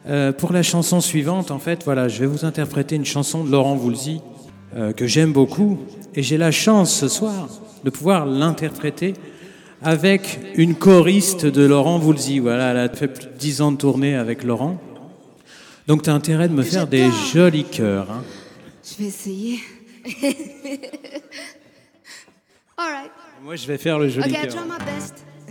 Pour la chanson suivante, en fait, voilà, je vais vous interpréter une chanson de Laurent Voulzy que j'aime beaucoup. Et j'ai la chance ce soir de pouvoir l'interpréter avec une choriste de Laurent Voulzy. Voilà, elle a fait plus de 10 ans de tournée avec Laurent. Donc tu as intérêt de me faire des jolis chœurs. Hein. Je vais essayer. All right. Moi, je vais faire le joli Okay, I chœur. try my best.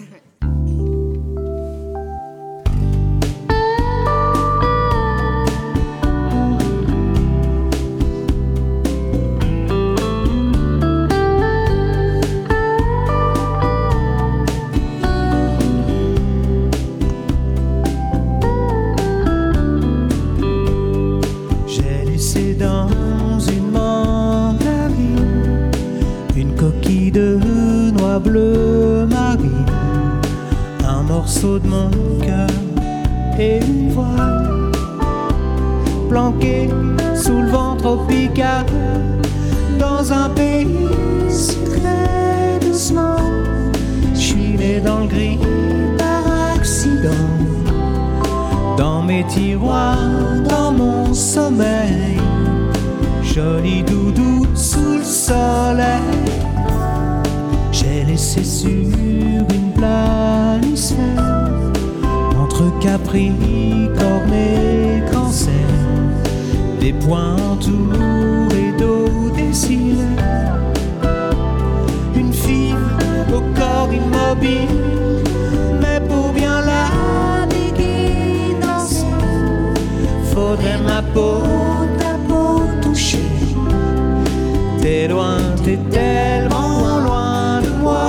Dans une mandarine, une coquille de noix bleues marine, un morceau de mon cœur et une voile, planqué sous le vent tropical, dans un pays secret doucement. Je suis né dans le gris par accident, dans mes tiroirs, dans mon sommeil. Joli doudou sous le soleil, j'ai laissé sur une planisphère, entre Capricorne et Cancer, des points entourés d'eau décilaire. Une fille au corps immobile, mais pour bien la naviguer danser, faudrait ma peau, ta peau toucher. T'es loin, t'es tellement loin de moi.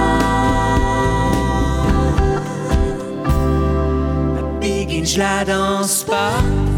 La biguine, je la danse pas.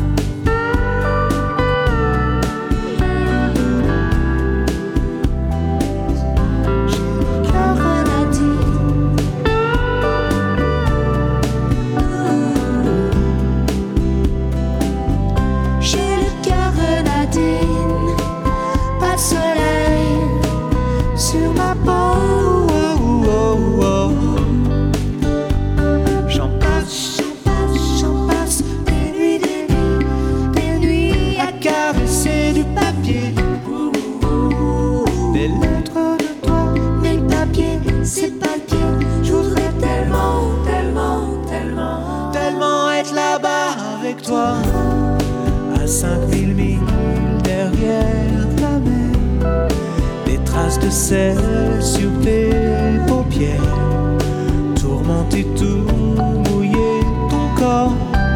À 5000 milles derrière la mer, des traces de sel sur tes paupières, tourmenté, tout mouillé ton corps.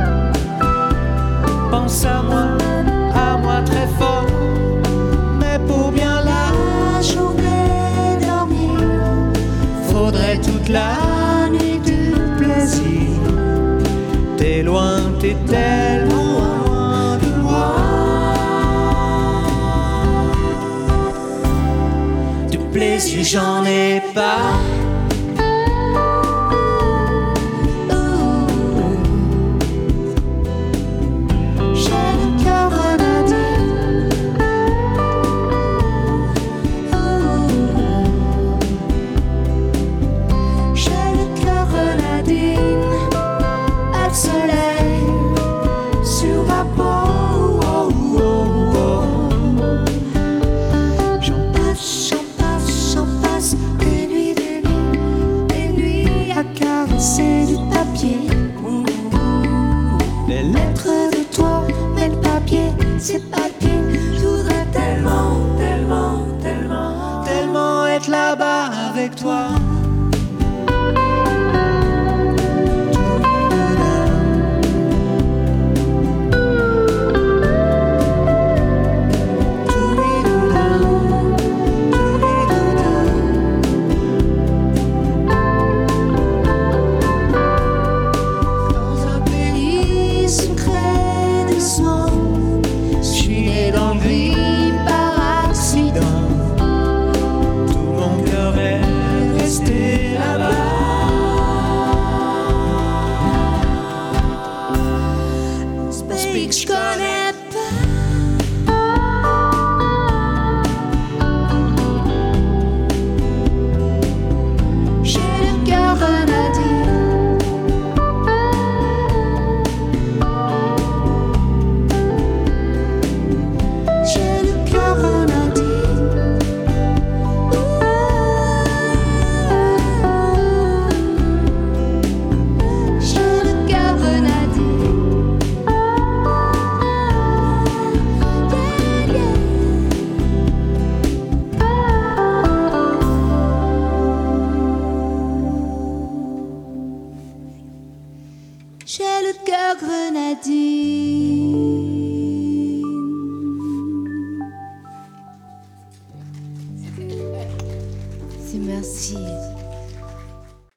Pense à moi très fort, mais pour bien la journée dormir, faudrait toute la nuit du plaisir. T'es loin, t'es tellement loin de moi. Du plaisir j'en ai pas. C'est papier, je voudrais tellement, tellement, tellement, tellement être là-bas avec toi. dit.